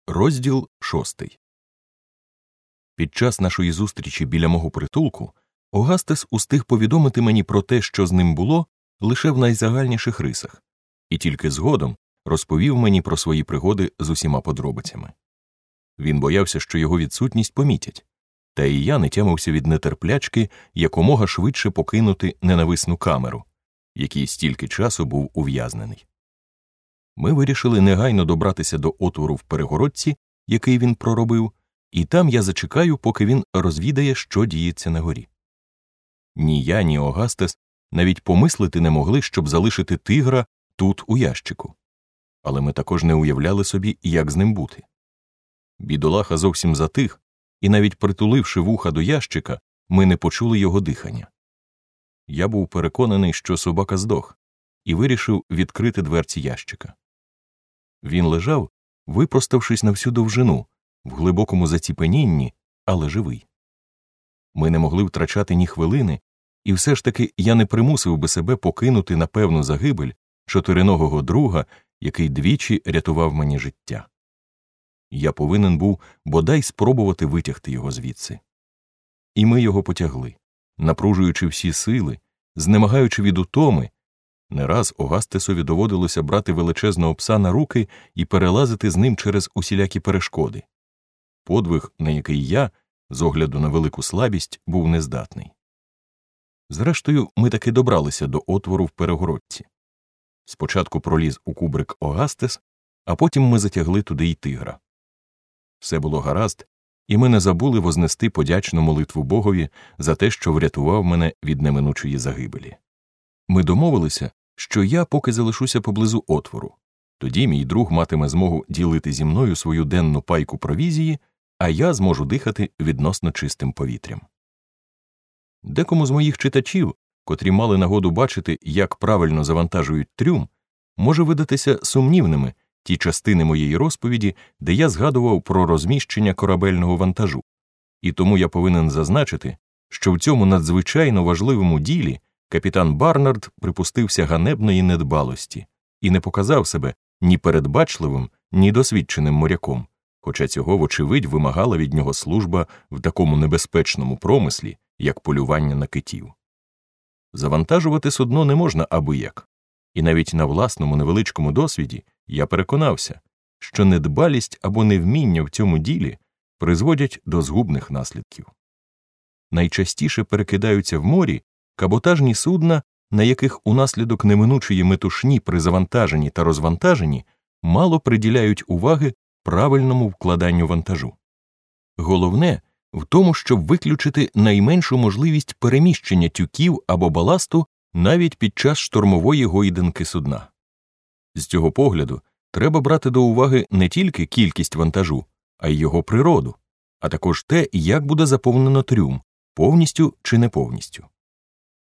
Розділ 6. Під час нашої зустрічі біля мого притулку Огастес устиг повідомити мені про те, що з ним було, лише в найзагальніших рисах, і тільки згодом розповів мені про свої пригоди з усіма подробицями. Він боявся, що його відсутність помітять, та і я не тямився від нетерплячки якомога швидше покинути ненависну камеру, в якій стільки часу був ув'язнений. Ми вирішили негайно добратися до отвору в перегородці, який він проробив, і там я зачекаю, поки він розвідає, що діється на горі. Ні я, ні Огастес навіть помислити не могли, щоб залишити тигра тут у ящику. Але ми також не уявляли собі, як з ним бути. Бідолаха зовсім затих, і навіть притуливши вуха до ящика, ми не почули його дихання. Я був переконаний, що собака здох, і вирішив відкрити дверці ящика. Він лежав, випроставшись на всю довжину, в глибокому заціпенінні, але живий. Ми не могли втрачати ні хвилини, і все ж таки я не примусив би себе покинути на певну загибель чотириногого друга, який двічі рятував мені життя. Я повинен був бодай спробувати витягти його звідси. І ми його потягли, напружуючи всі сили, знемагаючи від утоми. Не раз Огастесові доводилося брати величезного пса на руки і перелазити з ним через усілякі перешкоди. Подвиг, на який я, з огляду на велику слабість, був нездатний. Зрештою, ми таки добралися до отвору в перегородці. Спочатку проліз у кубрик Огастес, а потім ми затягли туди й тигра. Все було гаразд, і ми не забули вознести подячну молитву Богові за те, що врятував мене від неминучої загибелі. Ми домовилися, що я поки залишуся поблизу отвору. Тоді мій друг матиме змогу ділити зі мною свою денну пайку провізії, а я зможу дихати відносно чистим повітрям. Декому з моїх читачів, котрі мали нагоду бачити, як правильно завантажують трюм, може видатися сумнівними ті частини моєї розповіді, де я згадував про розміщення корабельного вантажу. І тому я повинен зазначити, що в цьому надзвичайно важливому ділі капітан Барнард припустився ганебної недбалості і не показав себе ні передбачливим, ні досвідченим моряком, хоча цього, вочевидь, вимагала від нього служба в такому небезпечному промислі, як полювання на китів. Завантажувати судно не можна абияк, і навіть на власному невеличкому досвіді я переконався, що недбалість або невміння в цьому ділі призводять до згубних наслідків. Найчастіше перекидаються в морі каботажні судна, на яких унаслідок неминучої метушні при завантаженні та розвантаженні мало приділяють уваги правильному вкладанню вантажу. Головне в тому, щоб виключити найменшу можливість переміщення тюків або баласту навіть під час штормової гойданки судна. З цього погляду треба брати до уваги не тільки кількість вантажу, а й його природу, а також те, як буде заповнено трюм, повністю чи не повністю.